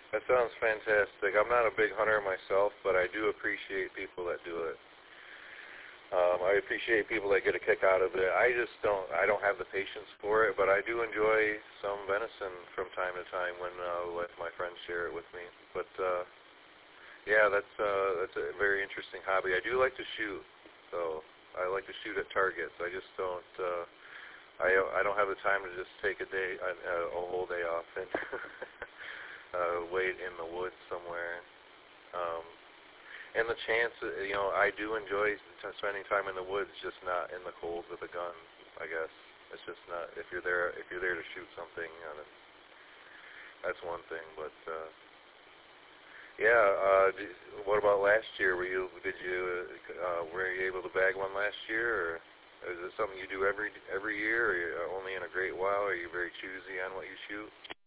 That sounds fantastic. I'm not a big hunter myself, but I do appreciate people that do it. I appreciate people that get a kick out of it. I don't have the patience for it, but I do enjoy some venison from time to time when let my friends share it with me. But yeah, that's a very interesting hobby. I do like to shoot, so I like to shoot at targets. I just don't. I don't have the time to just take a whole day off and wait in the woods somewhere. And the chance, I do enjoy spending time in the woods, just not in the cold with a gun. I guess it's just not if you're there to shoot something. That's one thing. But yeah, what about last year? Were you able to bag one last year, or is it something you do every year, or only in a great while? Are you very choosy on what you shoot?